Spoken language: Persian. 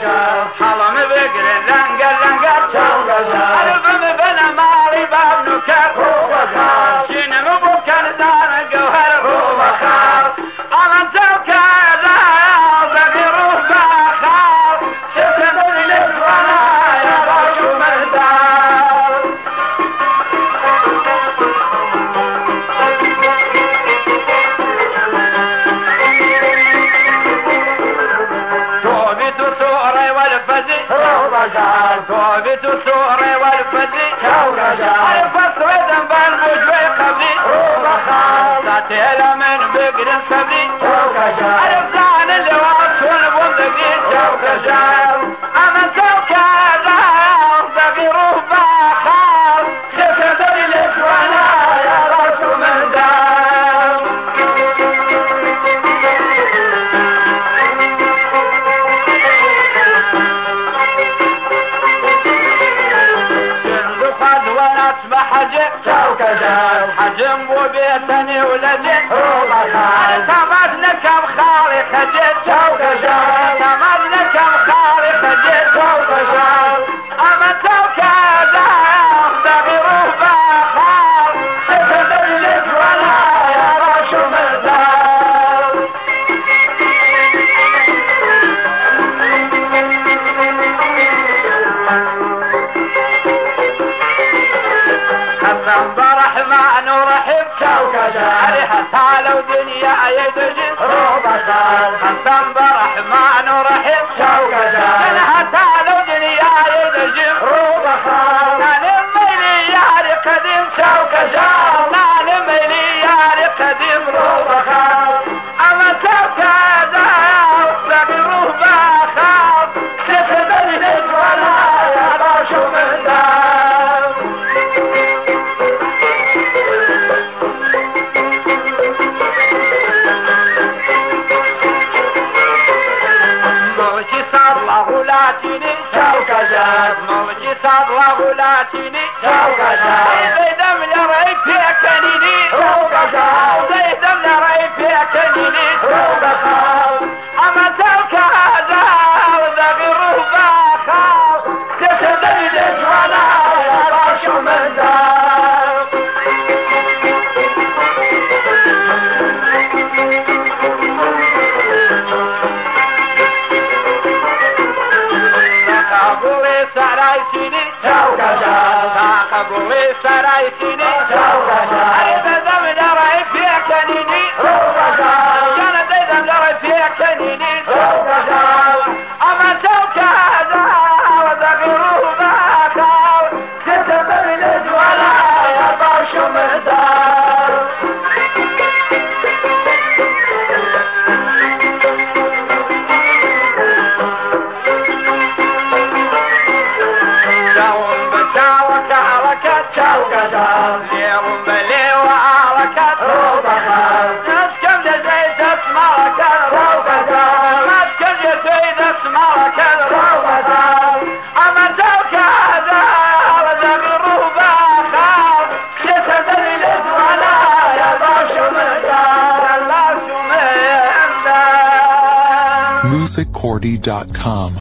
حلم بگیره لنگر عربم بنا مالی باب نکر شینم بکن دان گوهر آمن تو کرده زدی روح بخار شفت دلی لسوانا یا باشو مردار توبت سوري والفزي توبت سوري والفزي عرفت ودن بالمجوي قبلي ذاتي من بقر صبري عرف زعن اللي واصل بندقي شوكشار أمن توكالا بقي روح بخار شفت دلي لسوانا يا راسو من دار شندقت ونصبح حجم وبيتني ولدي تمزنا كم خالي خجل تمزنا كم خالي خجل أما توكالا بغي روح بخار شفت اللي ولا يا راشو مردار حسن برحمن ورحب حتى لو دنيا يدجن حسن برحمن ورحب حتى لو دنيا يدجن نان مليار قديم نان مليار قديم أما توكالا بغي روح بخار سيسدني لجوانا يا باشو من دار موجي صار له لاتيني موجي صار له لاتيني زي دم لري فيك كنيني زي دم لري فيك كنيني أما توكالا وذغي روح بخار سيسدني لجوانا يا راشو من دار قبوي سرايتيني قبوي سرايتيني أيضا دم لري فيك كنيني كان دم لري فيك كنيني أما توكالا وذغي روح بخار سيسدني لجوانا يا باشو مردار ليهم بلي وعركات نسكم لزيد اسمارك نسكم لزيد اسمارك أما توكالا وذغي روح بخار سيسدني لزوانا يا باشو مردار musiccordy.com